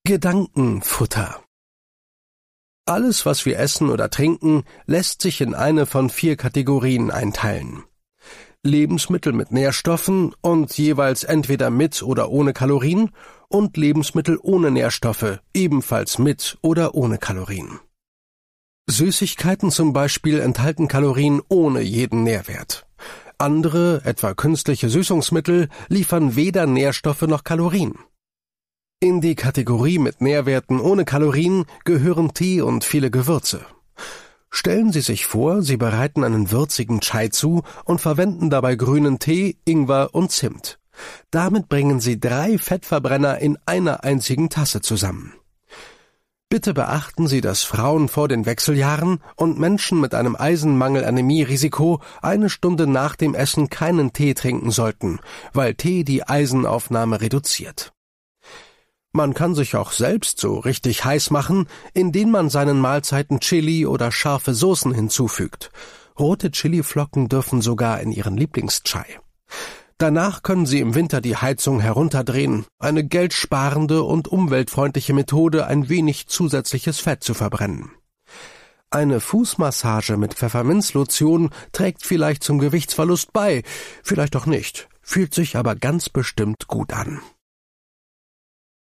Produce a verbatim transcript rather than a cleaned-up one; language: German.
Gedankenfutter. Alles, was wir essen oder trinken, lässt sich in eine von vier Kategorien einteilen. Lebensmittel mit Nährstoffen und jeweils entweder mit oder ohne Kalorien und Lebensmittel ohne Nährstoffe, ebenfalls mit oder ohne Kalorien. Süßigkeiten zum Beispiel enthalten Kalorien ohne jeden Nährwert. Andere, etwa künstliche Süßungsmittel, liefern weder Nährstoffe noch Kalorien. In die Kategorie mit Nährwerten ohne Kalorien gehören Tee und viele Gewürze. Stellen Sie sich vor, Sie bereiten einen würzigen Chai zu und verwenden dabei grünen Tee, Ingwer und Zimt. Damit bringen Sie drei Fettverbrenner in einer einzigen Tasse zusammen. Bitte beachten Sie, dass Frauen vor den Wechseljahren und Menschen mit einem Eisenmangel-Anämie-Risiko eine Stunde nach dem Essen keinen Tee trinken sollten, weil Tee die Eisenaufnahme reduziert. Man kann sich auch selbst so richtig heiß machen, indem man seinen Mahlzeiten Chili oder scharfe Soßen hinzufügt. Rote Chiliflocken dürfen sogar in Ihren Lieblingschai. Danach können Sie im Winter die Heizung herunterdrehen, eine geldsparende und umweltfreundliche Methode, ein wenig zusätzliches Fett zu verbrennen. Eine Fußmassage mit Pfefferminzlotion trägt vielleicht zum Gewichtsverlust bei, vielleicht auch nicht, fühlt sich aber ganz bestimmt gut an.